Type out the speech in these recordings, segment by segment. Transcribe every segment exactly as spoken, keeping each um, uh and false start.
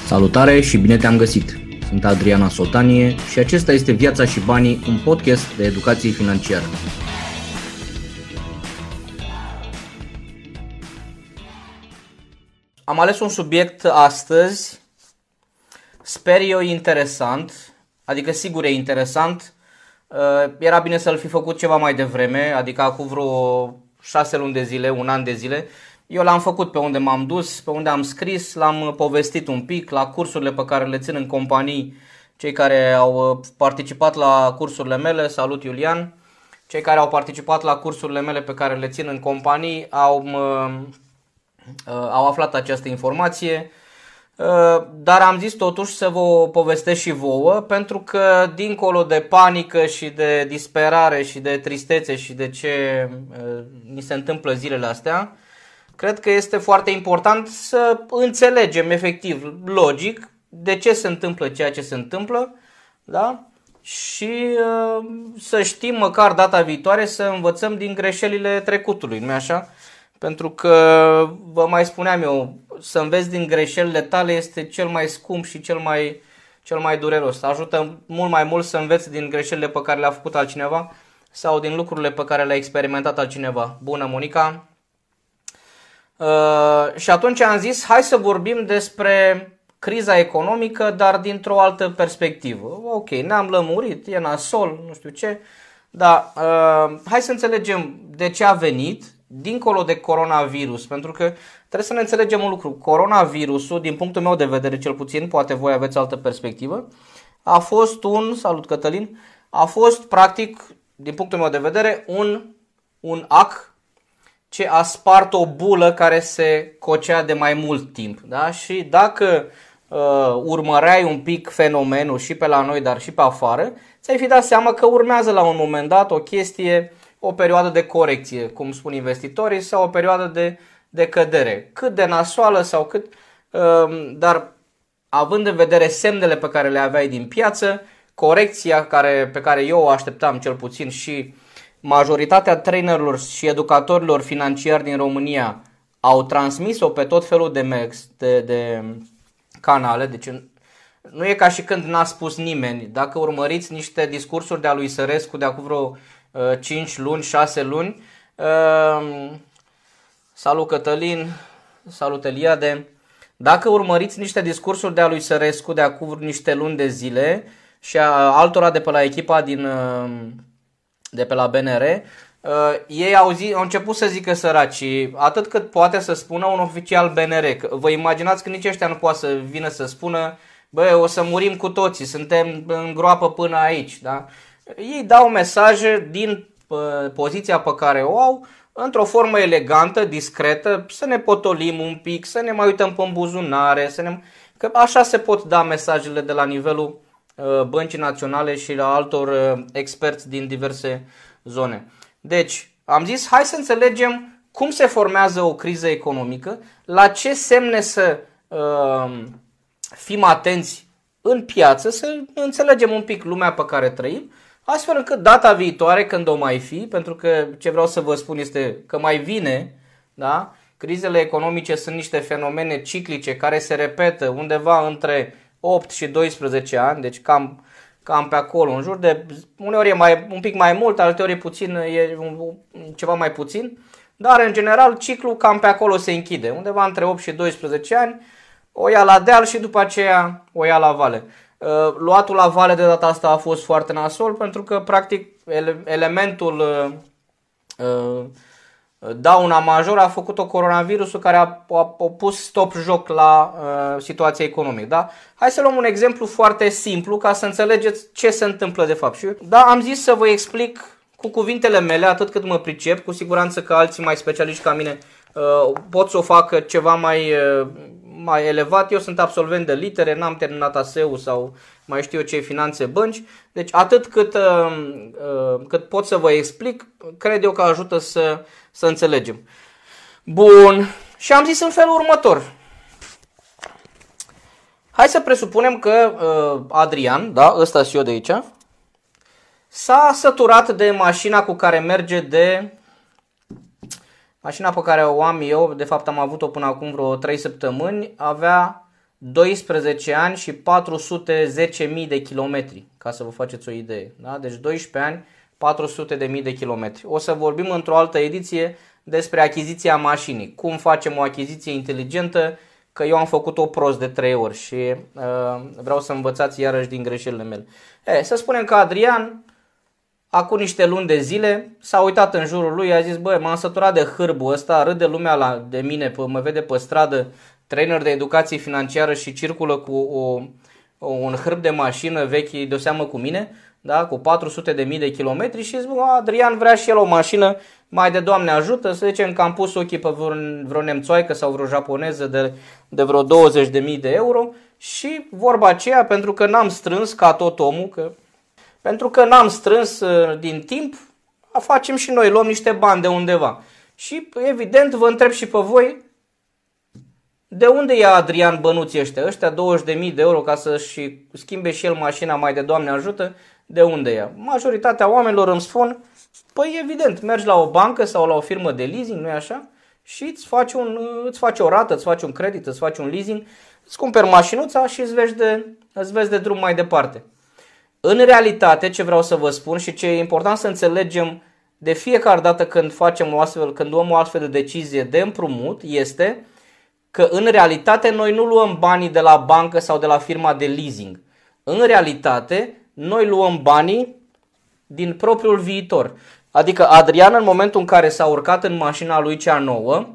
Salutare și bine te-am găsit! Sunt Adriana Sotanie și acesta este Viața și Banii, un podcast de educație financiară. Am ales un subiect astăzi, sper eu interesant, adică sigur e interesant. Era bine să-l fi făcut ceva mai devreme, adică acum vreo șase luni de zile, un an de zile. Eu l-am făcut pe unde m-am dus, pe unde am scris, l-am povestit un pic la cursurile pe care le țin în companii. Cei care au participat la cursurile mele, salut Iulian, cei care au participat la cursurile mele pe care le țin în companii au, au aflat această informație. Dar am zis totuși să vă povestesc și vouă, pentru că dincolo de panică și de disperare și de tristețe și de ce ni se întâmplă zilele astea, cred că este foarte important să înțelegem efectiv, logic, de ce se întâmplă ceea ce se întâmplă, da? Și uh, să știm măcar data viitoare să învățăm din greșelile trecutului, nu-i așa? Pentru că, vă mai spuneam eu, să înveți din greșelile tale este cel mai scump și cel mai, cel mai dureros. Ajută mult mai mult să înveți din greșelile pe care le-a făcut altcineva sau din lucrurile pe care le-a experimentat altcineva. Bună, Monica! Uh, și atunci am zis, hai să vorbim despre criza economică, dar dintr-o altă perspectivă. Ok, ne-am lămurit, e nasol, nu știu ce, dar uh, hai să înțelegem de ce a venit, dincolo de coronavirus, pentru că trebuie să ne înțelegem un lucru. Coronavirusul, din punctul meu de vedere cel puțin, poate voi aveți altă perspectivă, a fost un, salut Cătălin, a fost practic, din punctul meu de vedere, un, un ac ce a spart o bulă care se cocea de mai mult timp. Da? Și dacă uh, urmăreai un pic fenomenul și pe la noi, dar și pe afară, ți-ai fi dat seama că urmează la un moment dat o chestie, o perioadă de corecție, cum spun investitorii, sau o perioadă de, de cădere. Cât de nasoală sau cât, uh, dar având în vedere semnele pe care le aveai din piață, corecția care, pe care eu o așteptam cel puțin și majoritatea trainerilor și educatorilor financiari din România au transmis-o pe tot felul de, mex, de, de canale, deci nu e ca și când n-a spus nimeni. Dacă urmăriți niște discursuri de-a lui Sărescu de acum vreo uh, cinci luni, șase luni, uh, salut Cătălin, salut Eliade, dacă urmăriți niște discursuri de-a lui Sărescu de acum niște luni de zile și a altora de pe la echipa din... Uh, de pe la B N R, uh, ei au, zi, au început să zică săracii, atât cât poate să spună un oficial B N R. Că vă imaginați că nici ăștia nu poate să vină să spună, bă, o să murim cu toții, suntem în groapă până aici. Da? Ei dau mesaje din uh, poziția pe care o au, într-o formă elegantă, discretă, să ne potolim un pic, să ne mai uităm pe buzunare, să ne... că așa se pot da mesajele de la nivelul Băncii Naționale și la altor experți din diverse zone. Deci, am zis, hai să înțelegem cum se formează o criză economică, la ce semne să uh, fim atenți în piață, să înțelegem un pic lumea pe care trăim, astfel încât data viitoare, când o mai fi, pentru că ce vreau să vă spun este că mai vine, da? Crizele economice sunt niște fenomene ciclice care se repetă undeva între opt și doisprezece ani, deci cam, cam pe acolo, în jur de, uneori e mai, un pic mai mult, alteori e puțin, e ceva mai puțin, dar în general ciclul cam pe acolo se închide, undeva între opt și doisprezece ani, o ia la deal și după aceea o ia la vale. Luatul la vale de data asta a fost foarte nasol, pentru că practic elementul dauna majoră a făcut-o coronavirusul, care a, a, a pus stop-joc la uh, situația economică. Da? Hai să luăm un exemplu foarte simplu ca să înțelegeți ce se întâmplă de fapt. Și, da, am zis să vă explic cu cuvintele mele, atât cât mă pricep, cu siguranță că alții mai specialiști ca mine uh, pot să o facă ceva mai, uh, mai elevat. Eu sunt absolvent de litere, n-am terminat A S E-ul sau mai știu eu ce, finanțe, bănci. Deci atât cât, uh, uh, cât pot să vă explic, cred eu că ajută să Să înțelegem. Bun. Și am zis în felul următor. Hai să presupunem că uh, Adrian, da, ăsta și eu de aici, s-a săturat de mașina cu care merge de... Mașina pe care o am eu, de fapt am avut-o până acum vreo trei săptămâni, avea doisprezece ani și patru sute zece mii de kilometri, ca să vă faceți o idee. Da? Deci doisprezece ani, patru sute de mii de kilometri. O să vorbim într-o altă ediție despre achiziția mașinii. Cum facem o achiziție inteligentă, că eu am făcut-o prost de trei ori și uh, vreau să învățați iarăși din greșelile mele. E, să spunem că Adrian, acum niște luni de zile, s-a uitat în jurul lui, a zis, băi, m-am săturat de hârbul ăsta, râde lumea la, de mine, mă vede pe stradă, trainer de educație financiară și circulă cu o, o, un hârb de mașină vechi de-o seamă cu mine, da, cu patru sute de mii de kilometri și zic, Adrian vrea și el o mașină, mai de Doamne ajută, să zicem că am pus ochii pe vreo, vreo nemțoaică sau vreo japoneză de, de vreo douăzeci de mii de euro și vorba aceea, pentru că n-am strâns ca tot omul, că, pentru că n-am strâns din timp, facem și noi, luăm niște bani de undeva. Și evident vă întreb și pe voi, de unde ia Adrian bănuții ăștia? Ăștia douăzeci de mii de euro ca să-și schimbe și el mașina mai de Doamne ajută, de unde ia? Majoritatea oamenilor îmi spun, păi evident, mergi la o bancă sau la o firmă de leasing, nu-i așa? Și îți faci, un, îți faci o rată, îți faci un credit, îți faci un leasing, îți cumperi mașinuța și îți vezi de, îți vezi de drum mai departe. În realitate, ce vreau să vă spun și ce e important să înțelegem de fiecare dată când facem o astfel, când luăm o astfel de decizie de împrumut, este că în realitate noi nu luăm banii de la bancă sau de la firma de leasing. În realitate, noi luăm banii din propriul viitor. Adică Adrian, în momentul în care s-a urcat în mașina lui cea nouă,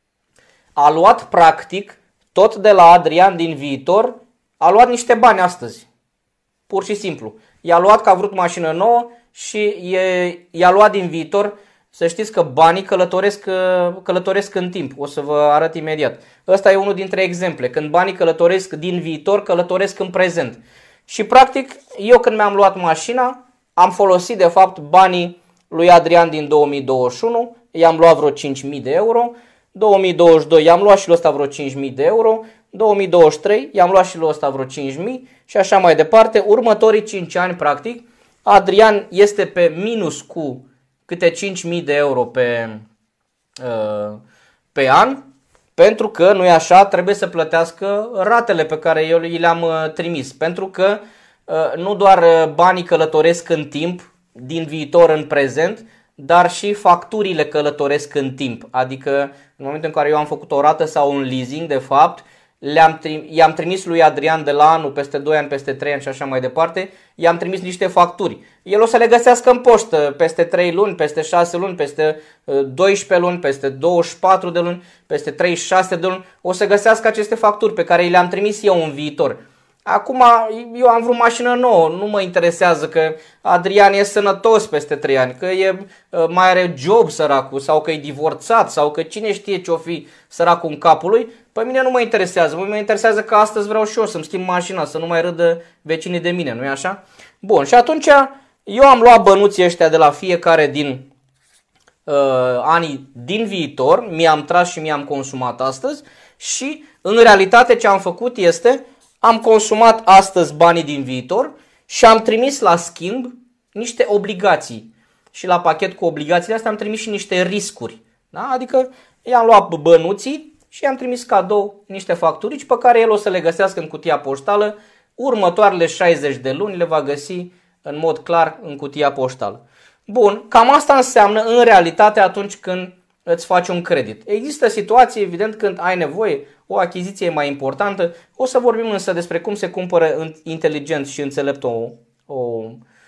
a luat practic tot de la Adrian din viitor, a luat niște bani astăzi. Pur și simplu. I-a luat că a vrut mașină nouă și i-a luat din viitor. Să știți că banii călătoresc, călătoresc în timp. O să vă arăt imediat. Ăsta e unul dintre exemple. Când banii călătoresc din viitor, călătoresc în prezent. Și practic, eu când mi-am luat mașina, am folosit de fapt banii lui Adrian din două mii douăzeci și unu, i-am luat vreo cinci mii de euro, două mii douăzeci și doi i-am luat și lui ăsta vreo cinci mii de euro, două mii douăzeci și trei i-am luat și lui ăsta vreo cinci mii și așa mai departe. Următorii cinci ani, practic, Adrian este pe minus cu câte cinci mii de euro pe, uh, pe an, pentru că, nu e așa, trebuie să plătească ratele pe care eu le-am uh, trimis, pentru că uh, nu doar banii călătoresc în timp, din viitor în prezent, dar și facturile călătoresc în timp. Adică în momentul în care eu am făcut o rată sau un leasing, de fapt, le-am i-am trimis lui Adrian de la anul, peste doi ani, peste trei ani și așa mai departe, i-am trimis niște facturi. El o să le găsească în poștă peste trei luni, peste șase luni, peste doisprezece luni, peste douăzeci și patru de luni, peste treizeci și șase de luni. O să găsească aceste facturi pe care le-am trimis eu în viitor. Acum eu am vrut mașină nouă, nu mă interesează că Adrian e sănătos peste trei ani, că e, mai are job săracul sau că e divorțat sau că cine știe ce o fi săracul în capul lui. Pe mine nu mă interesează, mă interesează că astăzi vreau și eu să-mi schimb mașina, să nu mai râdă vecinii de mine, nu-i așa? Bun, și atunci eu am luat bănuții ăștia de la fiecare din uh, anii din viitor, mi-am tras și mi-am consumat astăzi și în realitate ce am făcut este... Am consumat astăzi banii din viitor și am trimis la schimb niște obligații. Și la pachet cu obligațiile astea am trimis și niște riscuri. Da? Adică i-am luat bănuții și i-am trimis cadou niște facturici pe care el o să le găsească în cutia poștală. Următoarele șaizeci de luni le va găsi în mod clar în cutia poștală. Bun, cam asta înseamnă în realitate atunci când îți faci un credit. Există situații, evident, când ai nevoie, o achiziție mai importantă. O să vorbim însă despre cum se cumpără inteligent și înțelept o, o,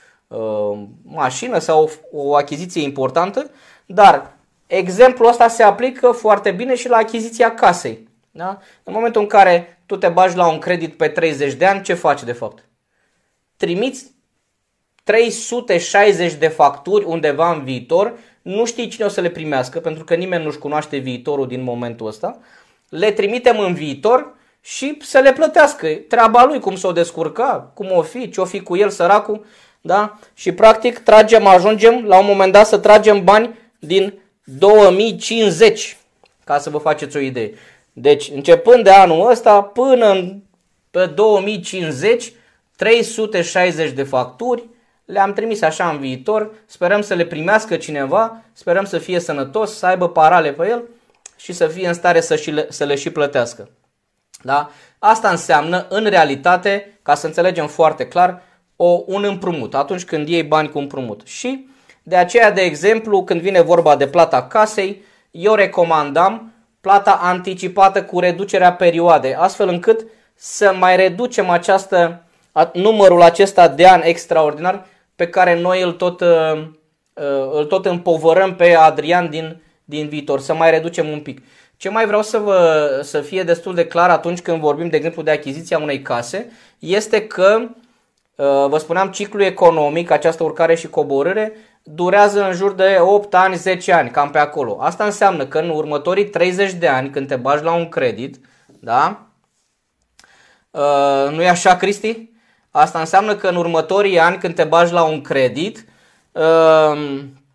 o mașină sau o, o achiziție importantă, dar exemplul ăsta se aplică foarte bine și la achiziția casei. Da? În momentul în care tu te bagi la un credit pe treizeci de ani, ce faci de fapt? Trimiți trei sute șaizeci de facturi undeva în viitor, nu știi cine o să le primească, pentru că nimeni nu-și cunoaște viitorul din momentul ăsta, le trimitem în viitor și să le plătească. Treaba lui, cum s-o descurca, cum o fi, ce o fi cu el săracul, da? Și practic tragem, ajungem la un moment dat să tragem bani din două mii cincizeci, ca să vă faceți o idee. Deci, începând de anul ăsta până în, pe două mii cincizeci, trei sute șaizeci de facturi, le-am trimis așa în viitor, sperăm să le primească cineva, sperăm să fie sănătos, să aibă parale pe el și să fie în stare să, și le, să le și plătească. Da? Asta înseamnă, în realitate, ca să înțelegem foarte clar, o, un împrumut, atunci când iei bani cu împrumut. Și de aceea, de exemplu, când vine vorba de plata casei, eu recomandam plata anticipată cu reducerea perioadei, astfel încât să mai reducem această, numărul acesta de ani extraordinar pe care noi îl tot, îl tot împovărăm pe Adrian din, din viitor, să mai reducem un pic. Ce mai vreau să, vă, să fie destul de clar atunci când vorbim, de exemplu, de achiziția unei case, este că, vă spuneam, ciclul economic, această urcare și coborâre, durează în jur de opt ani, zece ani, cam pe acolo. Asta înseamnă că în următorii treizeci de ani, când te bagi la un credit, da? Uh, nu e așa, Cristi? Asta înseamnă că în următorii ani, când te bagi la un credit, uh,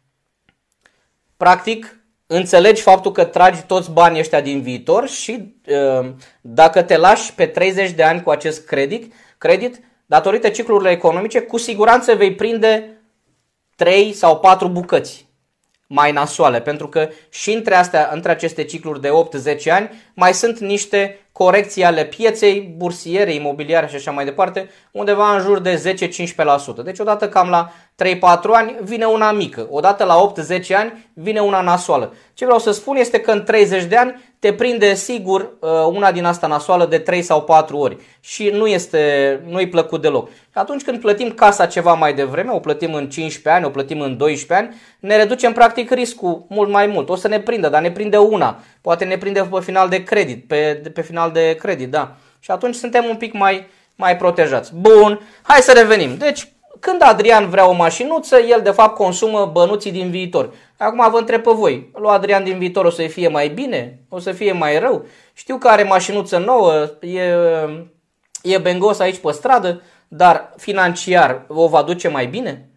practic înțelegi faptul că tragi toți banii ăștia din viitor și uh, dacă te lași pe treizeci de ani cu acest credit, credit, datorită ciclurilor economice, cu siguranță vei prinde trei sau patru bucăți mai nasoale, pentru că și între, astea, între aceste cicluri de opt zece ani mai sunt niște corecții ale pieței bursiere, imobiliare și așa mai departe, undeva în jur de zece cincisprezece la sută. Deci odată cam la trei patru ani vine una mică, odată la opt zece ani vine una nasoală. Ce vreau să spun este că în treizeci de ani te prinde sigur una din asta nasoală de trei sau patru ori și nu este, nu-i plăcut deloc. Atunci când plătim casa ceva mai devreme, o plătim în cincisprezece ani, o plătim în doisprezece ani, ne reducem practic riscul mult mai mult. O să ne prindă, dar ne prinde una, poate ne prinde pe final de credit, pe, pe final de credit, da. Și atunci suntem un pic mai, mai protejați. Bun, hai să revenim. Deci, când Adrian vrea o mașinuță, el de fapt consumă bănuții din viitor. Acum vă întreb pe voi, lui Adrian din viitor o să fie mai bine? O să fie mai rău? Știu că are mașinuță nouă, e, e bengos aici pe stradă, dar financiar o va duce mai bine?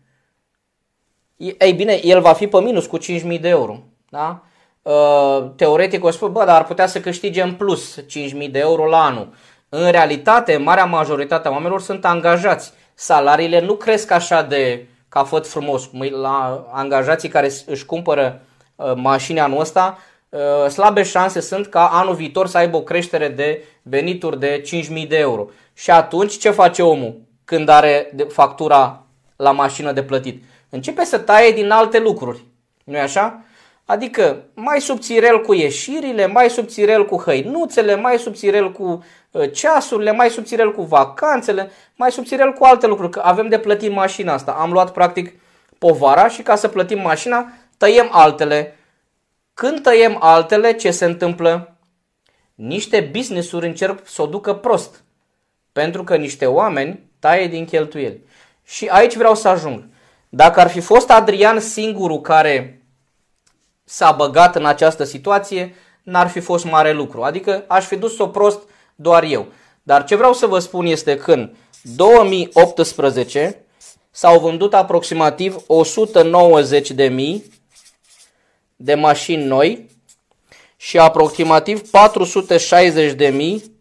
Ei bine, el va fi pe minus cu cinci mii de euro. Da? Teoretic o spun, bă, dar ar putea să câștige în plus cinci mii de euro la anul. În realitate, marea majoritate a oamenilor sunt angajați. Salariile nu cresc așa de ca făt frumos. La angajații care își cumpără uh, mașini anul ăsta, uh, slabe șanse sunt ca anul viitor să aibă o creștere de venituri de cinci mii de euro. Și atunci ce face omul când are factura la mașină de plătit? Începe să taie din alte lucruri. Nu-i așa? Adică mai subțirel cu ieșirile, mai subțirel cu hăinuțele, mai subțirel cu ceasurile, mai subțirel cu vacanțele, mai subțirel cu alte lucruri. Că avem de plătit mașina asta. Am luat practic povara și ca să plătim mașina tăiem altele. Când tăiem altele, ce se întâmplă? Niște business-uri încerc să o ducă prost. Pentru că niște oameni taie din cheltuieli. Și aici vreau să ajung. Dacă ar fi fost Adrian singurul care s-a băgat în această situație, n-ar fi fost mare lucru. Adică aș fi dus-o prost doar eu. Dar ce vreau să vă spun este că în două mii optsprezece s-au vândut aproximativ o sută nouăzeci de mii de mașini noi și aproximativ patru sute șaizeci de mii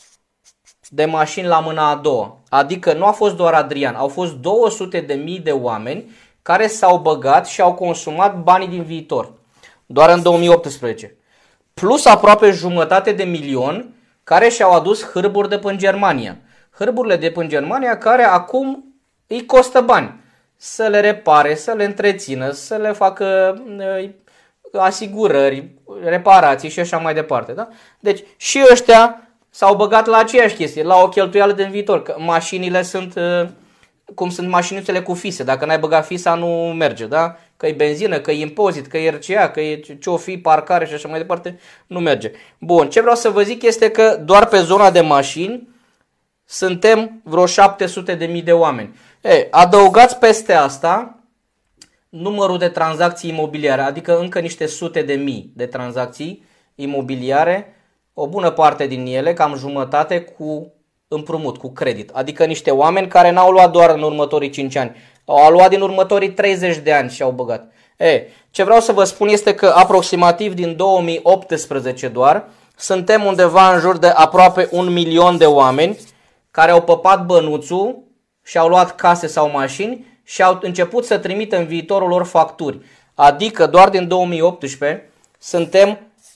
de mașini la mâna a doua. Adică nu a fost doar Adrian, au fost două sute de mii de oameni care s-au băgat și au consumat banii din viitor. Doar în două mii optsprezece. Plus aproape jumătate de milion care și-au adus hârburi de până Germania. Hârburile de până Germania care acum îi costă bani. Să le repare, să le întrețină, să le facă uh, asigurări, reparații și așa mai departe. Da? Deci și ăștia s-au băgat la aceeași chestie, la o cheltuială din viitor. Că mașinile sunt uh, cum sunt mașinuțele cu fise. Dacă n-ai băgat fisa, nu merge. Da? Că e benzină, că e impozit, că e R C A, că e ce-o fi, parcare și așa mai departe, nu merge. Bun, ce vreau să vă zic este că doar pe zona de mașini suntem vreo șapte sute de mii de oameni. E, adăugați peste asta numărul de tranzacții imobiliare, adică încă niște sute de mii de tranzacții imobiliare, o bună parte din ele, cam jumătate, cu împrumut, cu credit. Adică niște oameni care n-au luat doar în următorii cinci ani, au luat din următorii treizeci de ani și au băgat. E, ce vreau să vă spun este că aproximativ din două mii optsprezece doar suntem undeva în jur de aproape un milion de oameni care au păpat bănuțul și au luat case sau mașini și au început să trimită în viitorul lor facturi. Adică doar din două mii optsprezece suntem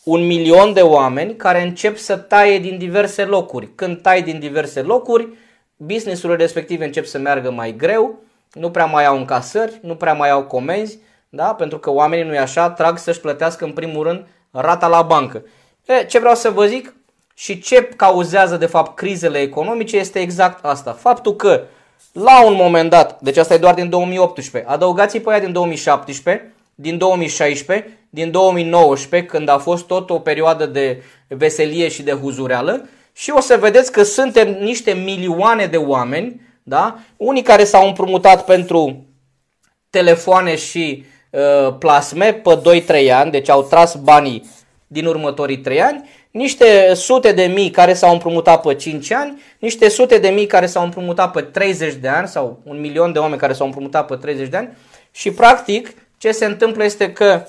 un milion de oameni care încep să taie din diverse locuri. Când tai din diverse locuri, business-urile respective încep să meargă mai greu, nu prea mai au încasări, nu prea mai au comenzi, da? Pentru că oamenii, nu-i așa, trag să-și plătească în primul rând rata la bancă. E, ce vreau să vă zic și ce cauzează de fapt crizele economice este exact asta. Faptul că la un moment dat, deci asta e doar din două mii optsprezece, adăugați-i pe aia din două mii șaptesprezece, din două mii șaisprezece, din două mii nouăsprezece, când a fost tot o perioadă de veselie și de huzureală, și o să vedeți că suntem niște milioane de oameni, da? Unii care s-au împrumutat pentru telefoane și uh, plasme pe doi trei ani, deci au tras banii din următorii trei ani, niște sute de mii care s-au împrumutat pe cinci ani, niște sute de mii care s-au împrumutat pe treizeci de ani sau un milion de oameni care s-au împrumutat pe treizeci de ani și practic ce se întâmplă este că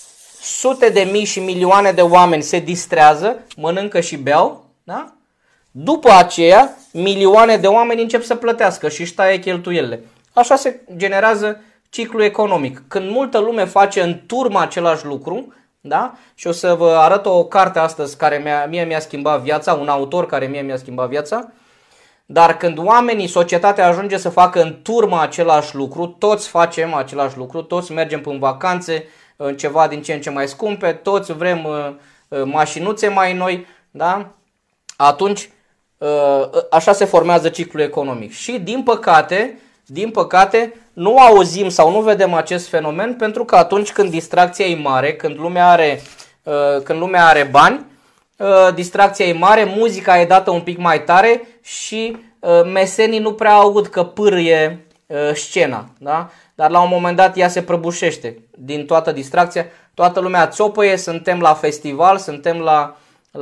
sute de mii și milioane de oameni se distrează, mănâncă și beau, da? După aceea milioane de oameni încep să plătească și își taie cheltuielile. Așa se generează ciclul economic. Când multă lume face în turmă același lucru, da? Și o să vă arăt o carte astăzi care mie, mie mi-a schimbat viața, un autor care mie mi-a schimbat viața, dar când oamenii, societatea ajunge să facă în turmă același lucru, toți facem același lucru, toți mergem în vacanțe, în ceva din ce în ce mai scumpe, toți vrem uh, mașinuțe mai noi, da? Atunci uh, așa se formează ciclul economic. Și din păcate, din păcate, nu auzim sau nu vedem acest fenomen pentru că atunci când distracția e mare, când lumea are, uh, când lumea are bani, uh, distracția e mare, muzica e dată un pic mai tare și uh, mesenii nu prea aud că pârâie uh, scena, da? Dar la un moment dat ea se prăbușește din toată distracția, toată lumea țopăie, suntem la festival, suntem la,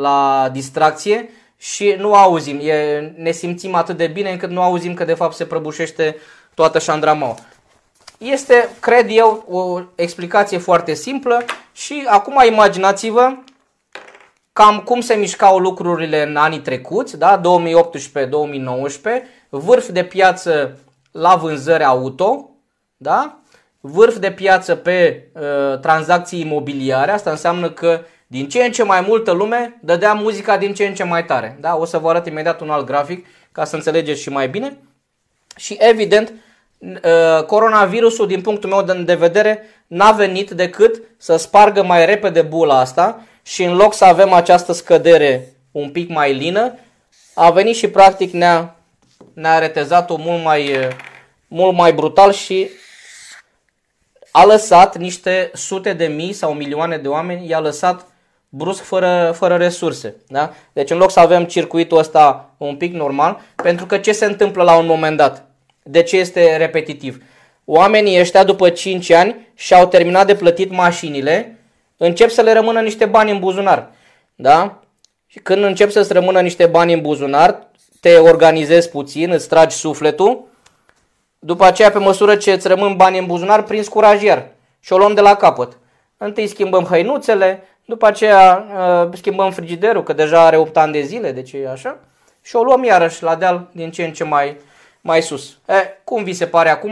la distracție și nu auzim, e, ne simțim atât de bine încât nu auzim că de fapt se prăbușește toată șandramaua. Este, cred eu, o explicație foarte simplă și acum imaginați-vă cam cum se mișcau lucrurile în anii trecuți, da? două mii optsprezece două mii nouăsprezece, vârf de piață la vânzări auto, da? Vârf de piață pe uh, tranzacții imobiliare, asta înseamnă că din ce în ce mai multă lume dădea muzica din ce în ce mai tare. Da? O să vă arăt imediat un alt grafic ca să înțelegeți și mai bine. Și evident, uh, coronavirusul din punctul meu de vedere n-a venit decât să spargă mai repede bula asta și în loc să avem această scădere un pic mai lină, a venit și practic ne-a, ne-a retezat-o mult mai, mult mai brutal și a lăsat niște sute de mii sau milioane de oameni, i-a lăsat brusc fără, fără resurse. Da? Deci în loc să avem circuitul ăsta un pic normal, pentru că ce se întâmplă la un moment dat? De ce este repetitiv? Oamenii ăștia după cinci ani și-au terminat de plătit mașinile, încep să le rămână niște bani în buzunar. Da? Și când încep să-ți rămână niște bani în buzunar, te organizezi puțin, îți tragi sufletul, după aceea, pe măsură ce îți rămân bani în buzunar, prinzi curaj iar și o luăm de la capăt. Întâi schimbăm hăinuțele, după aceea uh, schimbăm frigiderul, că deja are opt ani de zile, deci e așa, și o luăm iarăși la deal din ce în ce mai, mai sus. E, cum vi se pare acum?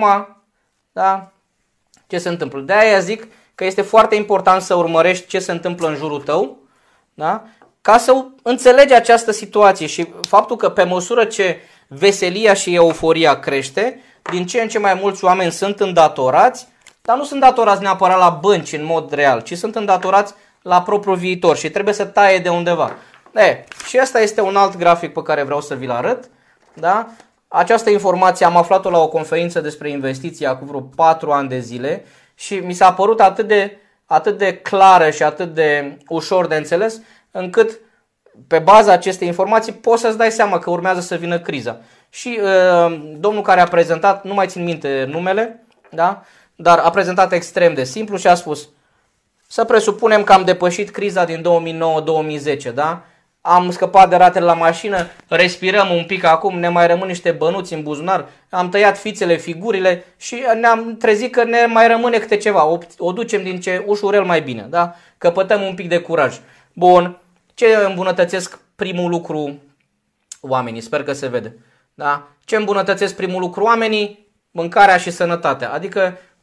Da? Ce se întâmplă? De aia zic că este foarte important să urmărești ce se întâmplă în jurul tău, da? Ca să înțelegi această situație și faptul că pe măsură ce veselia și euforia crește, din ce în ce mai mulți oameni sunt îndatorați, dar nu sunt datorați neapărat la bănci în mod real, ci sunt îndatorați la propriul viitor și trebuie să taie de undeva. E, și asta este un alt grafic pe care vreau să vi-l arăt. Da? Această informație am aflat-o la o conferință despre investiții acum vreo patru ani de zile și mi s-a părut atât de, atât de clară și atât de ușor de înțeles, încât pe baza acestei informații poți să-ți dai seama că urmează să vină criza. Și uh, domnul care a prezentat, nu mai țin minte numele, da? Dar a prezentat extrem de simplu și a spus: să presupunem că am depășit criza din două mii nouă două mii zece, da? Am scăpat de ratele la mașină, respirăm un pic acum, ne mai rămân niște bănuți în buzunar, am tăiat fițele, figurile și ne-am trezit că ne mai rămâne câte ceva, o, o ducem din ce ușurel mai bine, da? Căpătăm un pic de curaj. Bun, ce îmbunătățesc primul lucru oamenii? Sper că se vede. Da? Ce îmbunătățesc primul lucru oamenii? Mâncarea și sănătatea. Adică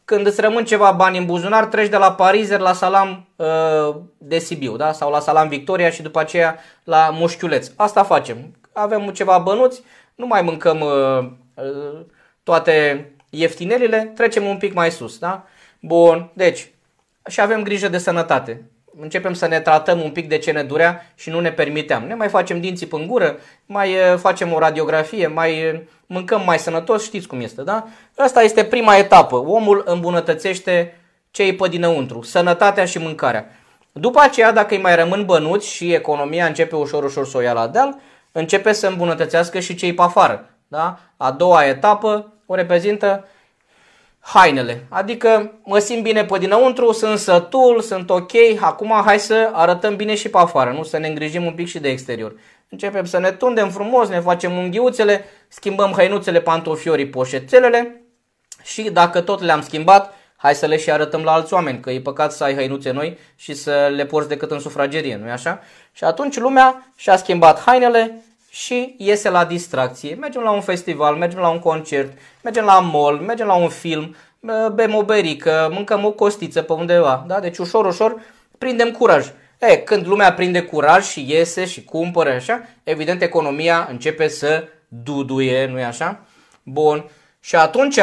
când îți rămân ceva bani în buzunar, treci de la parizer la salam uh, de Sibiu, da? Sau la salam Victoria și după aceea la mușchiuleț. Asta facem. Avem ceva bănuți, nu mai mâncăm uh, uh, toate ieftinelile, trecem un pic mai sus, da? Bun, deci, și avem grijă de sănătate. Începem să ne tratăm un pic de ce ne durea și nu ne permiteam. Ne mai facem dinții în gură, mai uh, facem o radiografie, mai uh, mâncăm mai sănătos, știți cum este, da? Asta este prima etapă. Omul îmbunătățește ce e pe dinăuntru, sănătatea și mâncarea. După aceea, dacă îi mai rămân bănuți și economia începe ușor, ușor să o ia la deal, începe să îmbunătățească și ce e pe afară, da? A doua etapă o reprezintă hainele, adică mă simt bine pe dinăuntru, sunt sătul, sunt ok, acum hai să arătăm bine și pe afară, nu să ne îngrijim un pic și de exterior. Începem să ne tundem frumos, ne facem unghiuțele, schimbăm hăinuțele, pantofiorii, poșețelele și dacă tot le-am schimbat, hai să le și arătăm la alți oameni, că e păcat să ai hăinuțe noi și să le porți decât în sufragerie, nu-i așa? Și atunci lumea și-a schimbat hainele și iese la distracție. Mergem la un festival, mergem la un concert, mergem la mall, mergem la un film, bem o berică, mâncăm o costiță pe undeva. Da? Deci ușor, ușor prindem curaj. E, când lumea prinde curaj și iese și cumpără așa, evident economia începe să duduie, nu-i așa? Bun. Și atunci,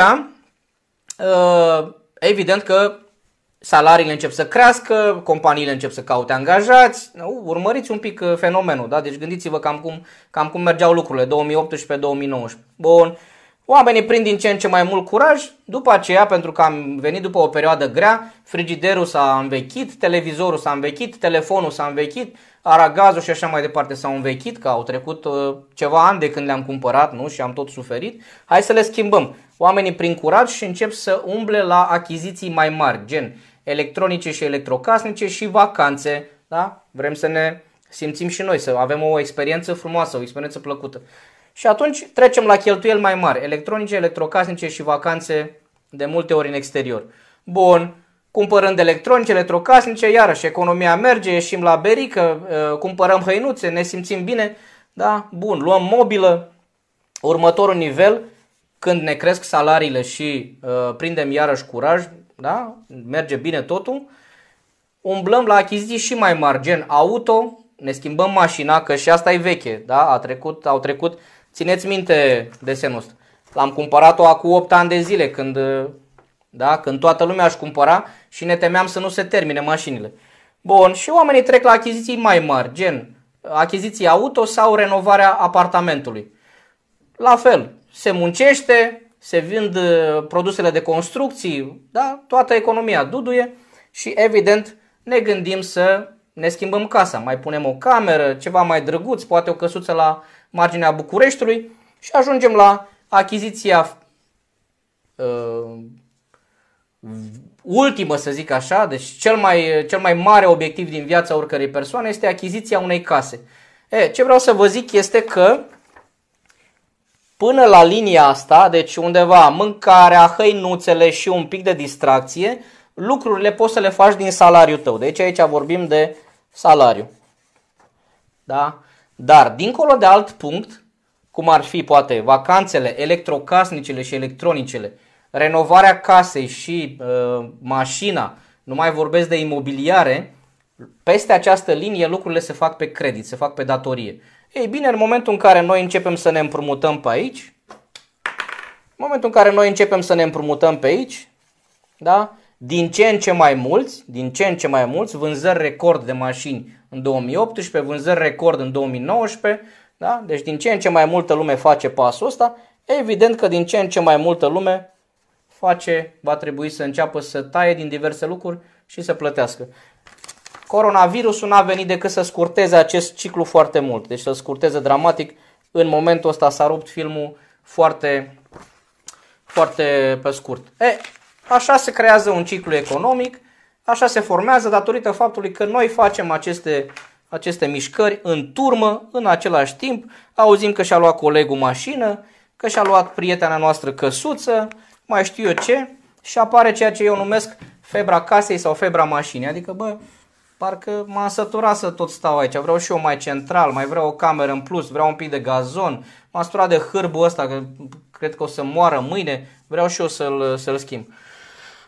evident că salariile încep să crească, companiile încep să caute angajați. Urmăriți un pic fenomenul, da? Deci gândiți-vă cam cum, cam cum mergeau lucrurile două mii optsprezece două mii nouăsprezece. Bun. Oamenii prind din ce în ce mai mult curaj, după aceea, pentru că am venit după o perioadă grea, frigiderul s-a învechit, televizorul s-a învechit, telefonul s-a învechit, aragazul și așa mai departe s-au învechit, că au trecut uh, ceva ani de când le-am cumpărat, nu? Și am tot suferit. Hai să le schimbăm. Oamenii prind curaj și încep să umble la achiziții mai mari, gen electronice și electrocasnice și vacanțe, da? Vrem să ne simțim și noi, să avem o experiență frumoasă, o experiență plăcută. Și atunci trecem la cheltuieli mai mari, electronice, electrocasnice și vacanțe de multe ori în exterior. Bun, cumpărând electronice, electrocasnice, iarăși economia merge, ieșim la berică, cumpărăm hăinuțe, ne simțim bine, da? Bun, luăm mobilă. Următorul nivel, când ne cresc salariile și uh, prindem iarăși curaj, da? Merge bine totul, umblăm la achiziții și mai mari, gen auto, ne schimbăm mașina, că și asta e veche, da? A trecut, au trecut, țineți minte desenul ăsta. L-am cumpărat-o acum opt ani de zile, când, da? Când toată lumea își cumpăra și ne temeam să nu se termine mașinile. Bun, și oamenii trec la achiziții mai mari, gen achiziții auto sau renovarea apartamentului. La fel, se muncește, se vând produsele de construcții, da? Toată economia duduie și evident ne gândim să ne schimbăm casa, mai punem o cameră, ceva mai drăguț, poate o căsuță la marginea Bucureștiului și ajungem la achiziția uh, ultimă, să zic așa, deci cel mai, cel mai mare obiectiv din viața oricărei persoane este achiziția unei case. E, ce vreau să vă zic este că până la linia asta, deci undeva mâncarea, hăinuțele și un pic de distracție, lucrurile poți să le faci din salariul tău. Deci aici vorbim de salariu. Da? Dar dincolo de alt punct, cum ar fi poate vacanțele, electrocasnicele și electronicele, renovarea casei și uh, mașina, nu mai vorbesc de imobiliare, peste această linie lucrurile se fac pe credit, se fac pe datorie. Ei bine, în momentul în care noi începem să ne împrumutăm pe aici, în momentul în care noi începem să ne împrumutăm pe aici, da? Din ce în ce mai mulți, din ce în ce mai mulți, vânzări record de mașini în două mii optsprezece, vânzări record în două mii nouăsprezece, da? Deci din ce în ce mai multă lume face pasul ăsta, evident că din ce în ce mai multă lume face, va trebui să înceapă să taie din diverse lucruri și să plătească. Coronavirusul n-a venit decât să scurteze acest ciclu foarte mult, deci să scurteze dramatic. În momentul ăsta s-a rupt filmul foarte, foarte pe scurt. E, așa se creează un ciclu economic, așa se formează datorită faptului că noi facem aceste, aceste mișcări în turmă, în același timp. Auzim că și-a luat colegul mașină, că și-a luat prietena noastră căsuță, mai știu eu ce, și apare ceea ce eu numesc febra casei sau febra mașinii. Adică, bă, parcă m-am săturat să tot stau aici, vreau și eu mai central, mai vreau o cameră în plus, vreau un pic de gazon, m-am săturat de hârbul ăsta, că cred că o să moară mâine, vreau și eu să-l, să-l schimb.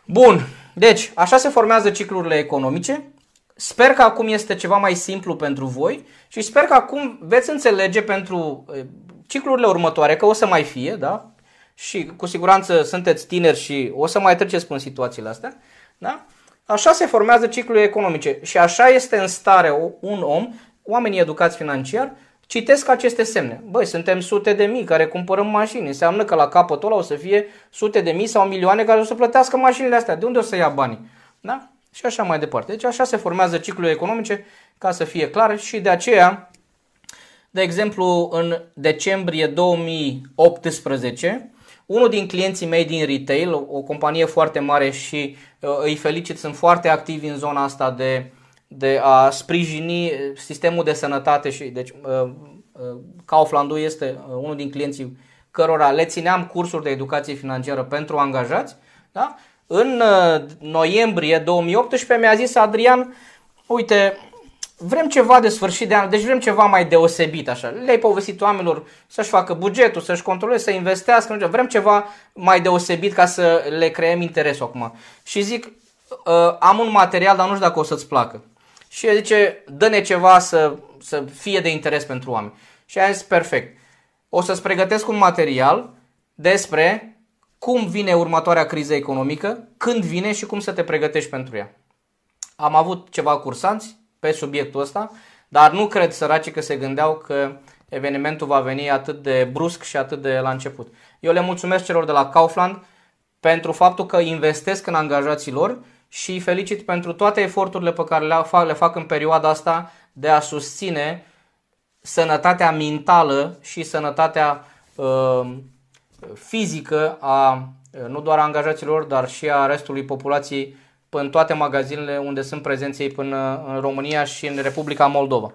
Bun, deci așa se formează ciclurile economice. Sper că acum este ceva mai simplu pentru voi și sper că acum veți înțelege pentru ciclurile următoare că o să mai fie, da? Și cu siguranță sunteți tineri și o să mai treceți prin situațiile astea, da? Așa se formează ciclurile economice și așa este în stare un om, oamenii educați financiar, citesc aceste semne. Băi, suntem sute de mii care cumpărăm mașini, înseamnă că la capătul ăla o să fie sute de mii sau milioane care o să plătească mașinile astea. De unde o să ia banii? Da? Și așa mai departe. Deci așa se formează ciclurile economice, ca să fie clar, și de aceea, de exemplu, în decembrie două mii optsprezece, unul din clienții mei din retail, o companie foarte mare și uh, îi felicit, sunt foarte activi în zona asta de, de a sprijini sistemul de sănătate și deci uh, uh, Kaufland-ul este uh, unul din clienții cărora le țineam cursuri de educație financiară pentru angajați, da? În uh, noiembrie două mii optsprezece mi-a zis Adrian, uite, vrem ceva de sfârșit de an, deci vrem ceva mai deosebit așa. Le-ai povestit oamenilor să-și facă bugetul, să-și controleze, să investească, vrem ceva mai deosebit ca să le creăm interesul acum. Și zic, uh, am un material, dar nu știu dacă o să-ți placă. Și el zice, dă-ne ceva să, să fie de interes pentru oameni. Și am zis, perfect. O să-ți pregătesc un material despre cum vine următoarea criză economică, când vine și cum să te pregătești pentru ea. Am avut ceva cursanți pe subiectul ăsta, dar nu cred, săracii, că se gândeau că evenimentul va veni atât de brusc și atât de la început. Eu le mulțumesc celor de la Kaufland pentru faptul că investesc în angajații lor și îi felicit pentru toate eforturile pe care le fac, le fac în perioada asta de a susține sănătatea mentală și sănătatea uh, fizică a nu doar a angajaților, dar și a restului populației în toate magazinele unde sunt prezenți ei până în România și în Republica Moldova.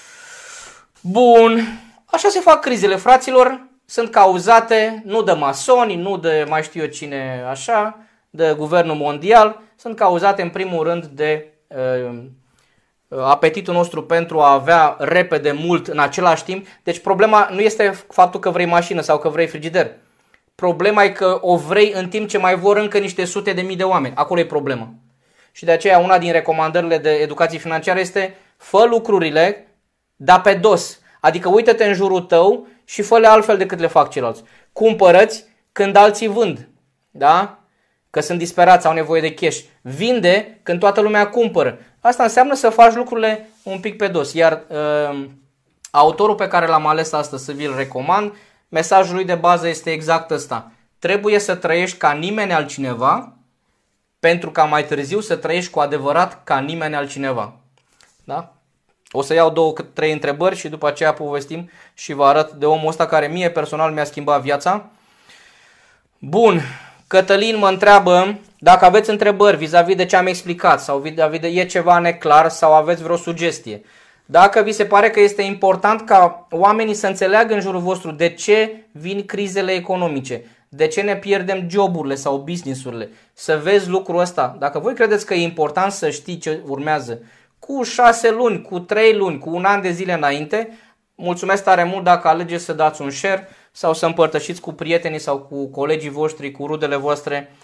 Bun, așa se fac crizele, fraților, sunt cauzate nu de masoni, nu de mai știu eu cine așa, de guvernul mondial, sunt cauzate în primul rând de uh, apetitul nostru pentru a avea repede mult în același timp. Deci problema nu este faptul că vrei mașină sau că vrei frigider. Problema e că o vrei în timp ce mai vor încă niște sute de mii de oameni. Acolo e problema. Și de aceea una din recomandările de educație financiară este fă lucrurile, dar pe dos. Adică uită-te în jurul tău și fă-le altfel decât le fac ceilalți. Cumpărăți când alții vând. Da? Că sunt disperați, au nevoie de cash. Vinde când toată lumea cumpără. Asta înseamnă să faci lucrurile un pic pe dos. Iar uh, autorul pe care l-am ales astăzi să vi-l recomand, mesajul lui de bază este exact ăsta. Trebuie să trăiești ca nimeni altcineva, pentru ca mai târziu să trăiești cu adevărat ca nimeni altcineva. Da? O să iau două, trei întrebări și după aceea povestim și vă arăt de omul ăsta care mie personal mi-a schimbat viața. Bun, Cătălin mă întreabă dacă aveți întrebări vis-a-vis de ce am explicat sau vis-a-vis de e ceva neclar sau aveți vreo sugestie. Dacă vi se pare că este important ca oamenii să înțeleagă în jurul vostru de ce vin crizele economice, de ce ne pierdem joburile sau business-urile, să vezi lucrul ăsta. Dacă voi credeți că e important să știi ce urmează cu șase luni, cu trei luni, cu un an de zile înainte, mulțumesc tare mult dacă alegeți să dați un share sau să împărtășiți cu prietenii sau cu colegii voștri, cu rudele voastre.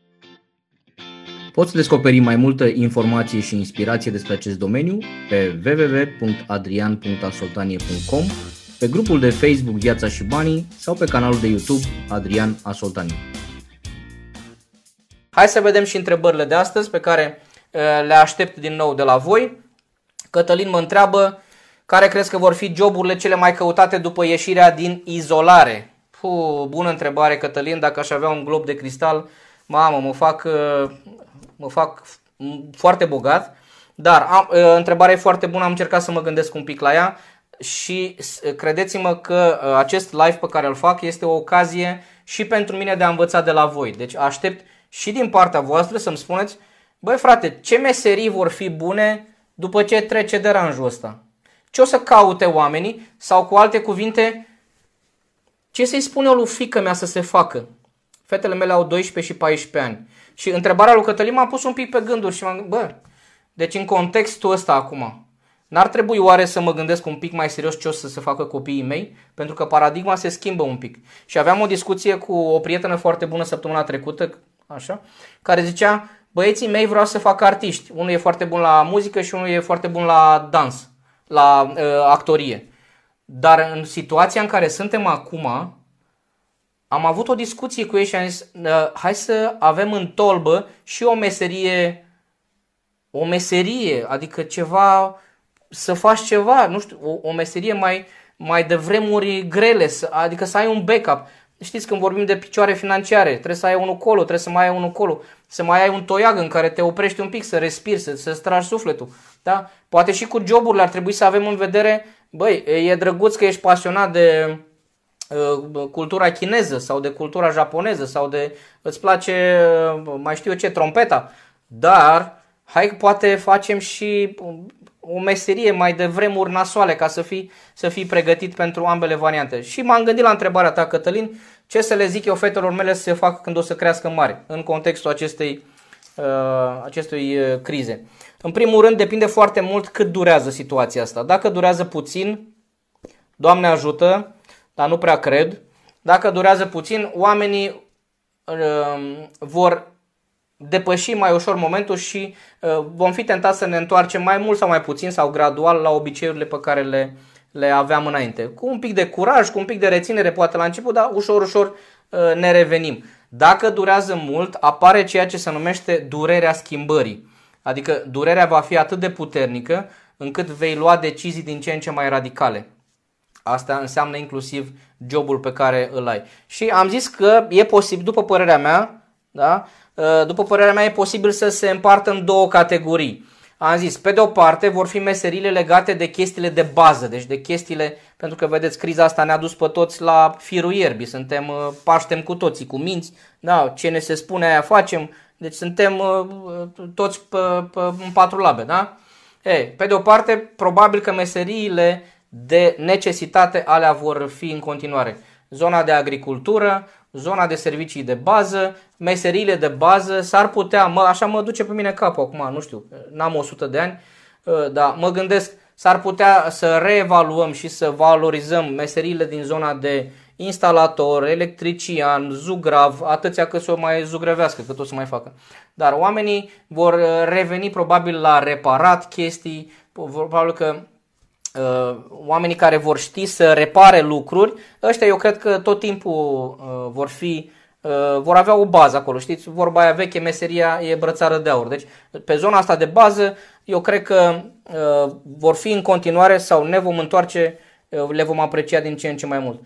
Poți descoperi mai multă informație și inspirație despre acest domeniu pe w w w punct adrian punct asoltanie punct com, pe grupul de Facebook Viața și Banii sau pe canalul de YouTube Adrian Asoltanie. Hai să vedem și întrebările de astăzi pe care le aștept din nou de la voi. Cătălin mă întreabă care crezi că vor fi joburile cele mai căutate după ieșirea din izolare. Puh, bună întrebare, Cătălin, dacă aș avea un glob de cristal, mamă, mă fac, mă fac foarte bogat. Dar am, întrebarea e foarte bună, am încercat să mă gândesc un pic la ea și credeți-mă că acest live pe care îl fac este o ocazie și pentru mine de a învăța de la voi. Deci aștept și din partea voastră să-mi spuneți, băi frate, ce meserii vor fi bune după ce trece deranjul ăsta? Ce o să caute oamenii? Sau cu alte cuvinte, ce să-i spune o lui fiică mea să se facă? Fetele mele au doisprezece și paisprezece ani. Și întrebarea lui Cătălin m-a pus un pic pe gânduri și m-am gândit, bă, deci în contextul ăsta acum, n-ar trebui oare să mă gândesc un pic mai serios ce o să se facă copiii mei? Pentru că paradigma se schimbă un pic. Și aveam o discuție cu o prietenă foarte bună săptămâna trecută, așa, care zicea, băieții mei vreau să fac artiști. Unul e foarte bun la muzică și unul e foarte bun la dans, la uh, actorie. Dar în situația în care suntem acum, am avut o discuție cu ei și am zis, uh, hai să avem în tolbă și o meserie, o meserie, adică ceva, să faci ceva, nu știu, o, o meserie mai, mai de vremuri grele, să, adică să ai un backup. Știți, când vorbim de picioare financiare, trebuie să ai unul colo, trebuie să mai ai unul colo, să mai ai un toiag în care te oprești un pic, să respiri, să, să-ți tragi sufletul. Da? Poate și cu joburile ar trebui să avem în vedere, băi, e drăguț că ești pasionat de uh, cultura chineză sau de cultura japoneză sau de, îți place, uh, mai știu eu ce, trompeta, dar hai că poate facem și o meserie mai de vremuri nasoale ca să fii, să fii pregătit pentru ambele variante. Și m-am gândit la întrebarea ta, Cătălin, ce să le zic eu fetelor mele să se facă când o să crească mari, în contextul acestei, uh, acestui uh, crize. În primul rând, depinde foarte mult cât durează situația asta. Dacă durează puțin, Doamne ajută, dar nu prea cred. Dacă durează puțin, oamenii uh, vor depăși mai ușor momentul și uh, vom fi tentați să ne întoarcem mai mult sau mai puțin sau gradual la obiceiurile pe care le, le aveam înainte. Cu un pic de curaj, cu un pic de reținere poate la început, dar ușor, ușor uh, ne revenim. Dacă durează mult, apare ceea ce se numește durerea schimbării. Adică durerea va fi atât de puternică încât vei lua decizii din ce în ce mai radicale. Asta înseamnă inclusiv jobul pe care îl ai. Și am zis că e posibil, după părerea mea, da? După părerea mea e posibil să se împartă în două categorii. Am zis, pe de o parte vor fi meserile legate de chestiile de bază, deci de chestiile, pentru că vedeți, criza asta ne-a dus pe toți la firul ierbii, suntem, paștem cu toții cu minți, da, ce ne se spune aia facem, deci suntem toți pe, pe, în patru labe, da? Ei, pe de o parte, probabil că meseriile de necesitate alea vor fi în continuare. Zona de agricultură, zona de servicii de bază, meseriile de bază, s-ar putea, mă, așa mă duce pe mine capul acum, nu știu, n-am o sută de ani, dar mă gândesc, s-ar putea să reevaluăm și să valorizăm meseriile din zona de instalator, electrician, zugrav, atâția cât să o mai zugrăvească, cât o să mai facă. Dar oamenii vor reveni probabil la reparat chestii, probabil că Uh, oamenii care vor ști să repare lucruri, ăștia eu cred că tot timpul uh, vor fi, uh, vor avea o bază acolo, știți, vorba aia veche, meseria e brățară de aur. Deci pe zona asta de bază eu cred că uh, vor fi în continuare sau ne vom întoarce, uh, le vom aprecia din ce în ce mai mult.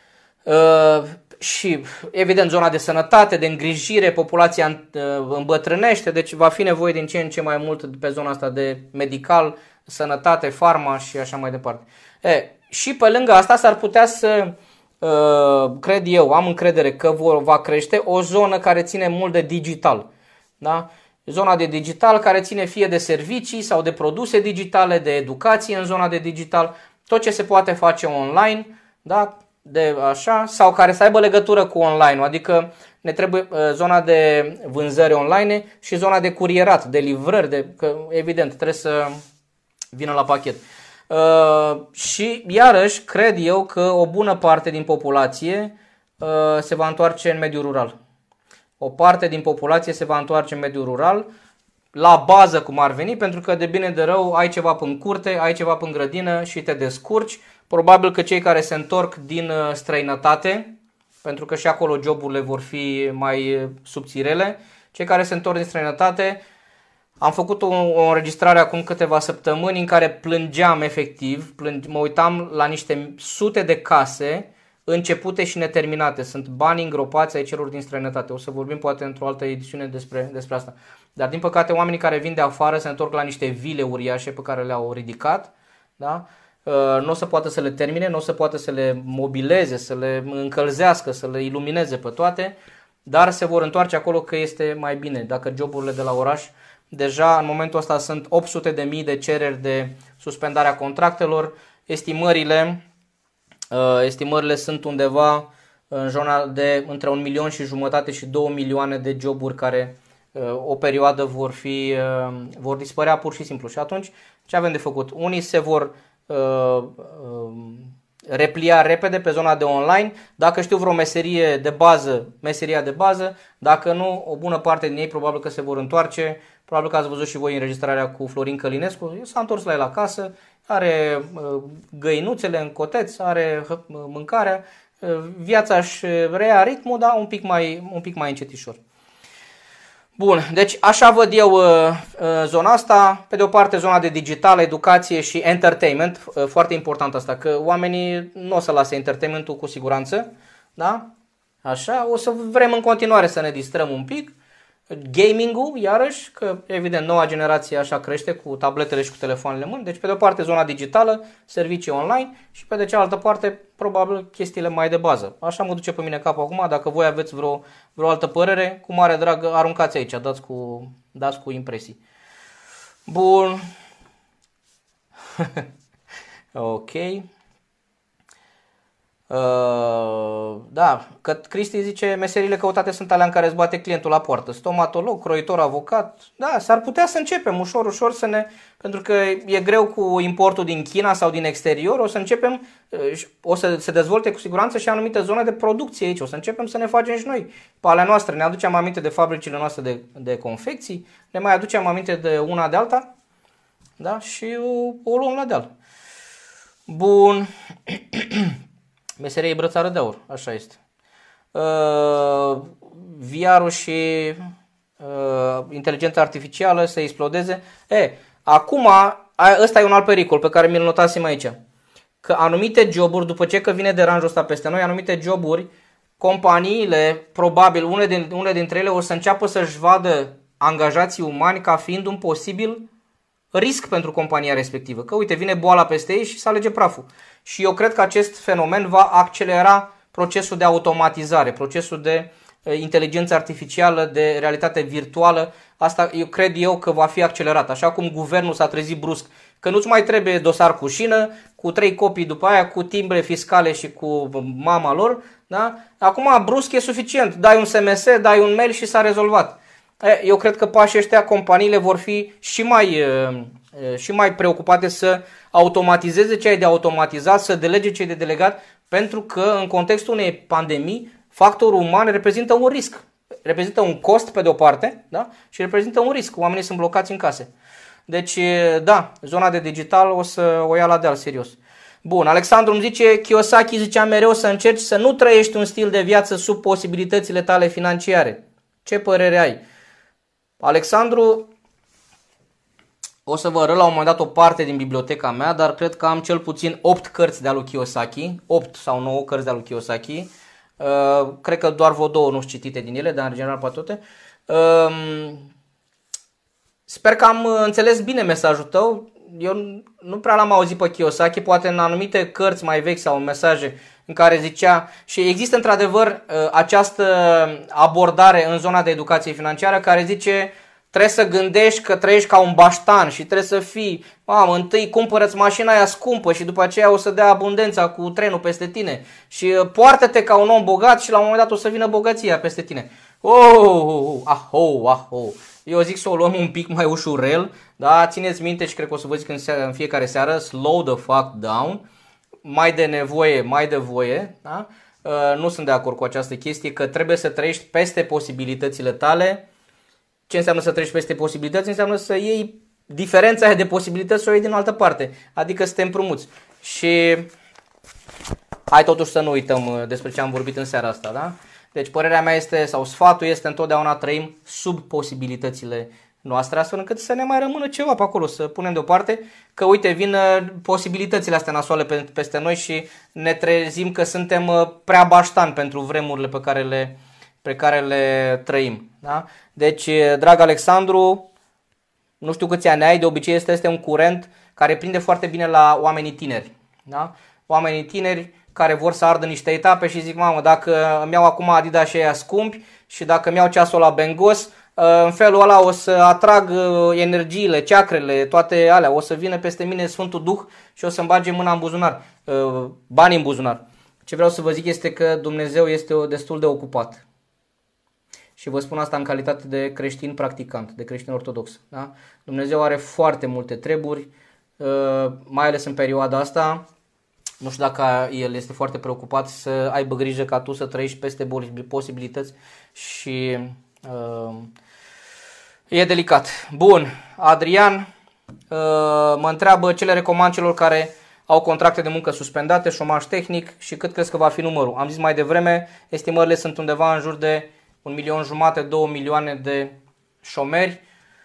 Uh, și evident zona de sănătate, de îngrijire, populația uh, îmbătrânește, deci va fi nevoie din ce în ce mai mult pe zona asta de medical, sănătate, farma și așa mai departe. E, și pe lângă asta s-ar putea să, uh, cred eu, am încredere că vor, va crește o zonă care ține mult de digital. Da? Zona de digital care ține fie de servicii sau de produse digitale, de educație în zona de digital, tot ce se poate face online, da? De așa, sau care să aibă legătură cu online, adică ne trebuie uh, zona de vânzări online și zona de curierat, de livrări, de, că evident trebuie să vină la pachet. Uh, și iarăși cred eu că o bună parte din populație uh, se va întoarce în mediul rural. O parte din populație se va întoarce în mediul rural, la bază cum ar veni, pentru că de bine de rău ai ceva până curte, ai ceva până grădină și te descurci. Probabil că cei care se întorc din străinătate, pentru că și acolo joburile vor fi mai subțirele, cei care se întorc din străinătate, am făcut o, o înregistrare acum câteva săptămâni în care plângeam efectiv, plânge, mă uitam la niște sute de case începute și neterminate. Sunt bani îngropați ai celor din străinătate. O să vorbim poate într-o altă edițiune despre, despre asta. Dar din păcate oamenii care vin de afară se întorc la niște vile uriașe pe care le-au ridicat. Da? Nu o să poată să le termine, nu o să poată să le mobileze, să le încălzească, să le ilumineze pe toate. Dar se vor întoarce acolo că este mai bine. Dacă joburile de la oraș, deja în momentul ăsta sunt opt sute de mii de cereri de suspendare a contractelor. Estimările, estimările sunt undeva în zona de între un milion și jumătate și două milioane de joburi care o perioadă vor fi, vor dispărea pur și simplu. Și atunci ce avem de făcut? Unii se vor replia repede pe zona de online. Dacă știu vreo meserie de bază, meseria de bază, dacă nu, o bună parte din ei probabil că se vor întoarce. Probabil că ați văzut și voi înregistrarea cu Florin Călinescu. S-a întors la el acasă, are găinuțele în coteț, are mâncarea, viața își reia ritmul, dar un pic mai, un pic mai încetișor. Bun, deci așa văd eu uh, uh, zona asta, pe de o parte zona de digital, educație și entertainment, uh, foarte important asta, că oamenii nu o să lase entertainmentul cu siguranță, da? Așa, o să vrem în continuare să ne distrăm un pic, gaming-ul, iarăși, că evident noua generație așa crește cu tabletele și cu telefoanele în mână, deci pe de o parte zona digitală, servicii online și pe de cealaltă parte probabil chestiile mai de bază. Așa mă duce pe mine capul acum, dacă voi aveți vreo, vreo altă părere, cu mare drag aruncați aici, dați cu, dați cu impresii. Bun. Ok. Uh, da, că Cristi zice meseriile căutate sunt alea în care îți bate clientul la poartă. Stomatolog, croitor, avocat. Da, s-ar putea să începem ușor, ușor să ne... Pentru că e greu cu importul din China sau din exterior. O să începem, o să se dezvolte cu siguranță și anumite zone de producție aici. O să începem să ne facem și noi pe ale noastre. Ne aducem aminte de fabricile noastre de, de confecții. Ne mai aducem aminte de una de alta. Da, și o, o luăm la deal. Bun. Meserie brățară de aur, așa este. Uh, V R-ul și uh, inteligența artificială să explodeze. E, acum, ăsta e un alt pericol pe care mi-l notasem aici. Că anumite joburi, după ce că vine deranjul ăsta peste noi, anumite joburi, companiile, probabil, une, din, une dintre ele o să înceapă să-și vadă angajații umani ca fiind un posibil risc pentru compania respectivă. Că uite, vine boala peste ei și se alege praful. Și eu cred că acest fenomen va accelera procesul de automatizare, procesul de inteligență artificială, de realitate virtuală. Asta eu cred eu că va fi accelerat. Așa cum guvernul s-a trezit brusc că nu-ți mai trebuie dosar cu șină, cu trei copii după aia, cu timbre fiscale și cu mama lor. Da? Acum brusc e suficient. Dai un S M S, dai un mail și s-a rezolvat. Eu cred că pașii ăștia, companiile vor fi și mai, și mai preocupate să automatizeze ce ai de automatizat, să delege ce ai de delegat, pentru că în contextul unei pandemii, factorul uman reprezintă un risc. Reprezintă un cost pe de o parte, da? Și reprezintă un risc. Oamenii sunt blocați în case. Deci, da, zona de digital o să o ia la deal serios. Bun, Alexandru îmi zice, Kiyosaki zicea mereu să încerci să nu trăiești un stil de viață sub posibilitățile tale financiare. Ce părere ai? Alexandru, o să vă arăt la un moment dat o parte din biblioteca mea, dar cred că am cel puțin opt cărți de-a lui Kiyosaki, opt sau nouă cărți de-a lui Kiyosaki. Uh, cred că doar vreo două nu sunt citite din ele, dar în general pe toate. Uh, sper că am înțeles bine mesajul tău. Eu nu prea l-am auzit pe Kiyosaki, poate în anumite cărți mai vechi sau în mesaje în care zicea, și există într-adevăr această abordare în zona de educație financiară care zice trebuie să gândești că trăiești ca un baștan și trebuie să fii, mamă, întâi cumpără-ți mașina aia scumpă și după aceea o să dea abundența cu trenul peste tine și poartă-te ca un om bogat și la un moment dat o să vină bogăția peste tine. Oh, oh, ah, oh, ah, oh. Eu zic să o luăm un pic mai ușurel, da? Țineți minte și cred că o să vă zic în, seara, în fiecare seară, slow the fuck down, mai de nevoie, mai de voie, da? Uh, nu sunt de acord cu această chestie că trebuie să trăiești peste posibilitățile tale. Ce înseamnă să trăiești peste posibilități? Înseamnă să iei diferența aia de posibilități să o iei din altă parte, adică să te împrumuți. Și hai totuși să nu uităm despre ce am vorbit în seara asta, da? Deci părerea mea este, sau sfatul este întotdeauna trăim sub posibilitățile noastre, astfel încât să ne mai rămână ceva pe acolo, să punem deoparte, că uite, vin posibilitățile astea nasoale peste noi și ne trezim că suntem prea baștani pentru vremurile pe care le, pe care le trăim. Da? Deci, drag Alexandru, nu știu câți ani ai, de obicei este, este un curent care prinde foarte bine la oamenii tineri. Da? Oamenii tineri care vor să ardă niște etape și zic, mamă, dacă îmi iau acum Adidas și aia scumpi și dacă îmi iau ceasul la Bengos, în felul ăla o să atrag energiile, ceacrele, toate alea, o să vină peste mine Sfântul Duh și o să-mi bage mâna în buzunar, banii în buzunar. Ce vreau să vă zic este că Dumnezeu este destul de ocupat. Și vă spun asta în calitate de creștin practicant, de creștin ortodox. Da? Dumnezeu are foarte multe treburi, mai ales în perioada asta. Nu știu dacă el este foarte preocupat să aibă grijă ca tu să trăiești peste posibilități și uh, e delicat. Bun, Adrian uh, mă întreabă ce le recomand celor care au contracte de muncă suspendate, șomaj tehnic și cât crezi că va fi numărul. Am zis mai devreme, estimările sunt undeva în jur de un milion jumate, două milioane de șomeri.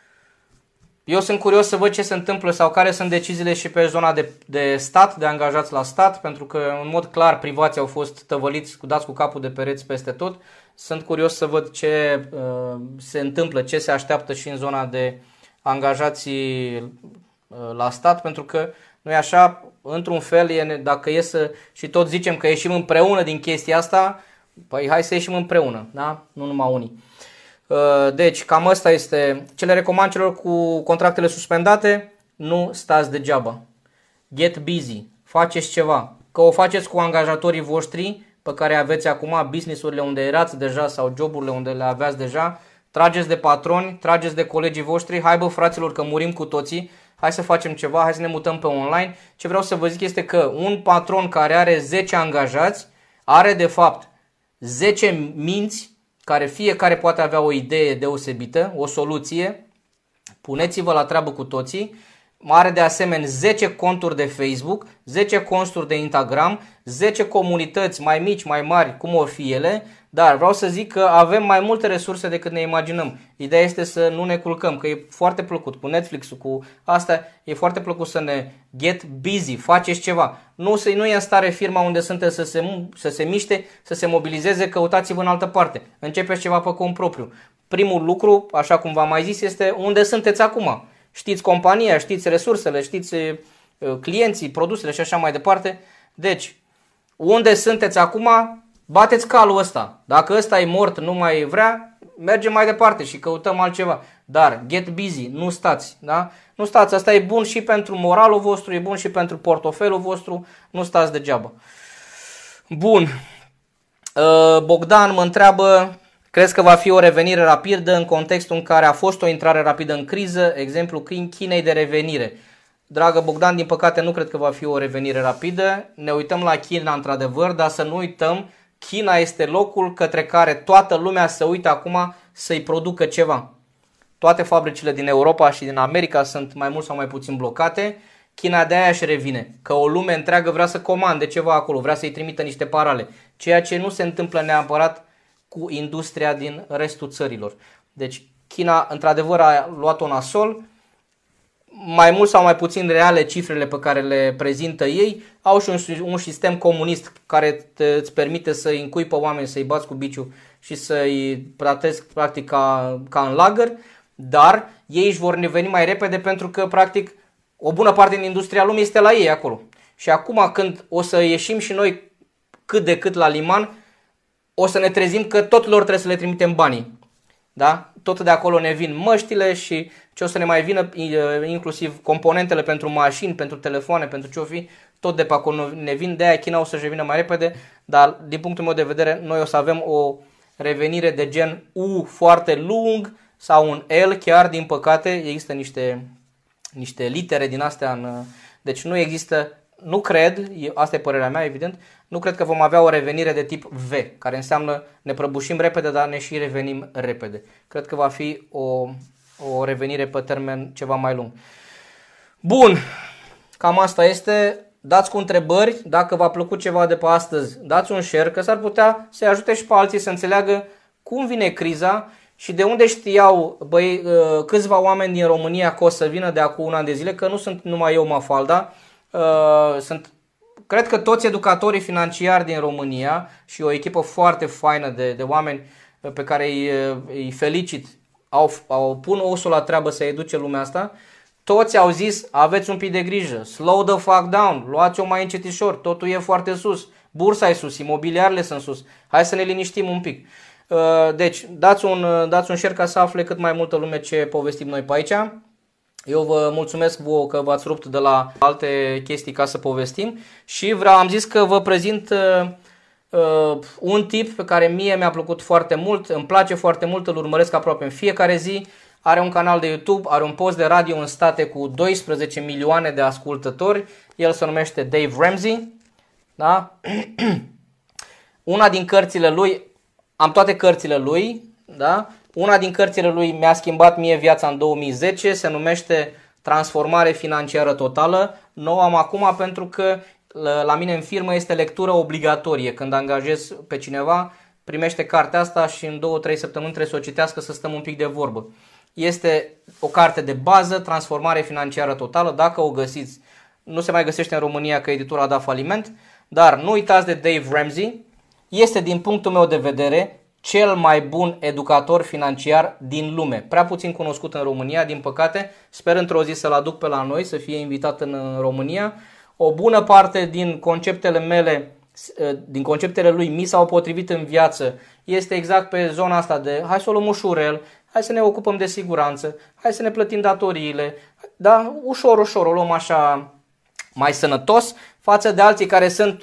Eu sunt curios să văd ce se întâmplă sau care sunt deciziile și pe zona de, de stat, de angajați la stat, pentru că în mod clar privații au fost tăvăliți, dați cu capul de pereți peste tot. Sunt curios să văd ce uh, se întâmplă, ce se așteaptă și în zona de angajații uh, la stat, pentru că nu e așa, într-un fel, e, dacă e să, și tot zicem că ieșim împreună din chestia asta, păi hai să ieșim împreună, da? Nu numai unii. Deci, cam asta este ce le recomand celor cu contractele suspendate. Nu stați degeaba. Get busy. Faceți ceva. Că o faceți cu angajatorii voștri pe care aveți acum, business-urile unde erați deja sau joburile unde le aveați deja. Trageți de patroni, trageți de colegii voștri. Hai bă fraților că murim cu toții. Hai să facem ceva, hai să ne mutăm pe online. Ce vreau să vă zic este că un patron care are zece angajați are de fapt zece minți care fiecare poate avea o idee deosebită, o soluție. Puneți-vă la treabă cu toții. Are de asemenea zece conturi de Facebook, zece conturi de Instagram, zece comunități mai mici, mai mari, cum or fi ele, dar vreau să zic că avem mai multe resurse decât ne imaginăm. Ideea este să nu ne culcăm, că e foarte plăcut cu Netflix-ul, cu asta, e foarte plăcut să ne get busy, faceți ceva. Nu, să, nu e în stare firma unde sunteți să se, să se miște, să se mobilizeze, căutați-vă în altă parte. Începeți ceva pe cont propriu. Primul lucru, așa cum v-am mai zis, este unde sunteți acum. Știți compania, știți resursele, știți clienții, produsele și așa mai departe. Deci, unde sunteți acum, bateți calul ăsta. Dacă ăsta e mort, nu mai vrea, mergem mai departe și căutăm altceva. Dar get busy, nu stați. Da? Nu stați, asta e bun și pentru moralul vostru, e bun și pentru portofelul vostru, nu stați degeaba. Bun. Bogdan mă întreabă, crezi că va fi o revenire rapidă în contextul în care a fost o intrare rapidă în criză, exemplu Chinei de revenire? Dragă Bogdan, din păcate nu cred că va fi o revenire rapidă. Ne uităm la China într-adevăr, dar să nu uităm, China este locul către care toată lumea se uită acum să-i producă ceva. Toate fabricile din Europa și din America sunt mai mult sau mai puțin blocate. China de aia își revine, că o lume întreagă vrea să comande ceva acolo, vrea să-i trimită niște parale, ceea ce nu se întâmplă neapărat cu industria din restul țărilor. Deci China într-adevăr a luat-o nasol, mai mult sau mai puțin reale cifrele pe care le prezintă ei, au și un, un sistem comunist care te, îți permite să-i încui pe oameni, să-i bați cu biciul și să-i tratezi practic ca, ca în lagăr, dar ei își vor veni mai repede pentru că practic o bună parte din industria lumii este la ei acolo. Și acum când o să ieșim și noi cât de cât la liman, o să ne trezim că tot lor trebuie să le trimitem banii. Da? Tot de acolo ne vin măștile și ce o să ne mai vină, inclusiv componentele pentru mașini, pentru telefoane, pentru ce o fi, tot de pe acolo ne vin. De aia China o să-și revină mai repede, dar din punctul meu de vedere noi o să avem o revenire de gen U foarte lung sau un L chiar, din păcate. Există niște, niște litere din astea, în, deci nu există, nu cred, asta e părerea mea evident, nu cred că vom avea o revenire de tip V, care înseamnă ne prăbușim repede, dar ne și revenim repede. Cred că va fi o, o revenire pe termen ceva mai lung. Bun, cam asta este. Dați cu întrebări, dacă v-a plăcut ceva de pe astăzi, dați un share, că s-ar putea să-i ajute și pe alții să înțeleagă cum vine criza și de unde știau băi, câțiva oameni din România că o să vină de acum un an de zile, că nu sunt numai eu Mafalda, sunt, cred că toți educatorii financiari din România și o echipă foarte faină de, de oameni pe care îi, îi felicit, au, au pun osul la treabă să educe lumea asta. Toți au zis, aveți un pic de grijă, slow the fuck down, luați-o mai încetișor, totul e foarte sus, bursa e sus, imobiliarele sunt sus, hai să ne liniștim un pic. Deci, dați un, dați un share ca să afle cât mai multă lume ce povestim noi pe aici. Eu vă mulțumesc vouă că v-ați rupt de la alte chestii ca să povestim și vreau, am zis că vă prezint uh, uh, un tip pe care mie mi-a plăcut foarte mult, îmi place foarte mult, îl urmăresc aproape în fiecare zi. Are un canal de YouTube, are un post de radio în state cu doisprezece milioane de ascultători. El se numește Dave Ramsey. Da? Una din cărțile lui, am toate cărțile lui, da? Una din cărțile lui mi-a schimbat mie viața în două mii zece, se numește Transformare financiară totală. Nu am acum pentru că la mine în firmă este lectură obligatorie. Când angajez pe cineva, primește cartea asta și în două trei săptămâni trebuie să o citească, să stăm un pic de vorbă. Este o carte de bază, Transformare financiară totală. Dacă o găsiți, nu se mai găsește în România că editura a dat faliment, dar nu uitați de Dave Ramsey. Este, din punctul meu de vedere, cel mai bun educator financiar din lume. Prea puțin cunoscut în România, din păcate. Sper într-o zi să-l aduc pe la noi, să fie invitat în România. O bună parte din conceptele mele, din conceptele lui mi s-au potrivit în viață. Este exact pe zona asta de hai să o luăm ușurel, hai să ne ocupăm de siguranță, hai să ne plătim datoriile. Da, ușor, ușor, o luăm așa mai sănătos față de alții care sunt...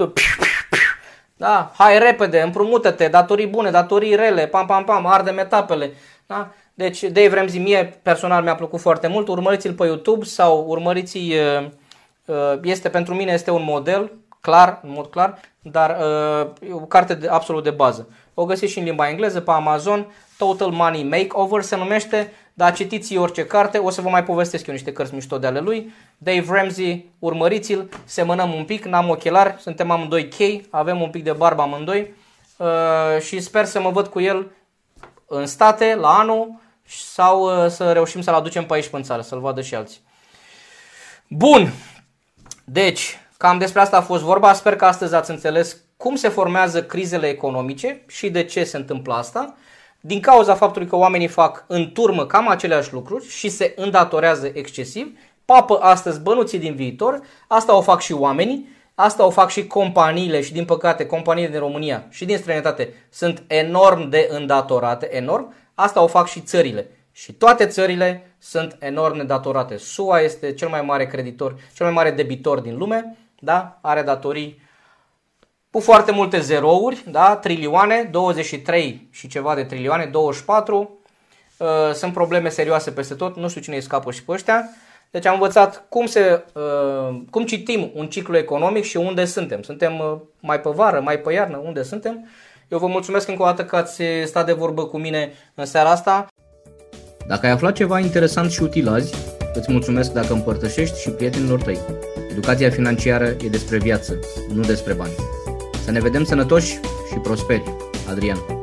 Da, hai repede, împrumută-te, datorii bune, datorii rele, pam, pam, pam, arde etapele. Da? Deci Dave Ramsey mie personal mi-a plăcut foarte mult, urmăriți-l pe YouTube sau urmăriți este pentru mine este un model, clar, în mod clar, dar e o carte de, absolut de bază. O găsiți și în limba engleză pe Amazon, Total Money Makeover se numește, dar citiți orice carte, o să vă mai povestesc eu niște cărți mișto de ale lui. Dave Ramsey, urmăriți-l, semănăm un pic, n-am ochelari, suntem amândoi chei, avem un pic de barbă amândoi uh, și sper să mă văd cu el în state la anul sau uh, să reușim să-l aducem pe aici în țară, să-l vadă și alții. Bun, deci cam despre asta a fost vorba, sper că astăzi ați înțeles cum se formează crizele economice și de ce se întâmplă asta. Din cauza faptului că oamenii fac în turmă cam aceleași lucruri și se îndatorează excesiv, papă astăzi bănuții din viitor, asta o fac și oamenii, asta o fac și companiile și din păcate companiile din România și din străinătate sunt enorm de îndatorate, enorm, asta o fac și țările și toate țările sunt enorm îndatorate. S U A este cel mai mare creditor, cel mai mare debitor din lume, da? Are datorii cu foarte multe zerouri, da? Trilioane, douăzeci și trei și ceva de trilioane, douăzeci și patru. Uh, sunt probleme serioase peste tot, nu știu cine îi scapă și pe ăștia. Deci am învățat cum, se, uh, cum citim un ciclu economic și unde suntem. Suntem uh, mai pe vară, mai pe iarnă, unde suntem. Eu vă mulțumesc încă o dată că ați stat de vorbă cu mine în seara asta. Dacă ai aflat ceva interesant și util azi, îți mulțumesc dacă împărtășești și prietenilor tăi. Educația financiară e despre viață, nu despre bani. Să ne vedem sănătoși și prosperi. Adrian.